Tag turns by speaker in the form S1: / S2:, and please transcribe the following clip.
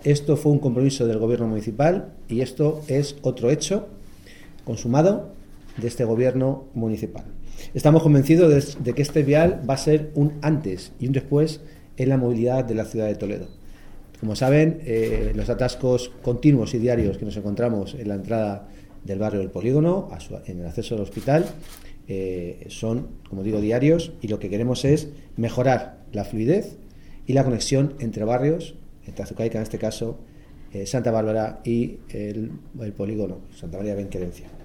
S1: esto fue un compromiso del gobierno municipal y esto es otro hecho consumado de este gobierno municipal. Estamos convencidos de que este vial va a ser un antes y un después en la movilidad de la ciudad de Toledo. Como saben, los atascos continuos y diarios que nos encontramos en la entrada del barrio del Polígono, en el acceso al hospital, son, como digo, diarios, y lo que queremos es mejorar la fluidez y la conexión entre barrios, entre Azucaica en este caso, Santa Bárbara y el Polígono, Santa María de Benquerencia.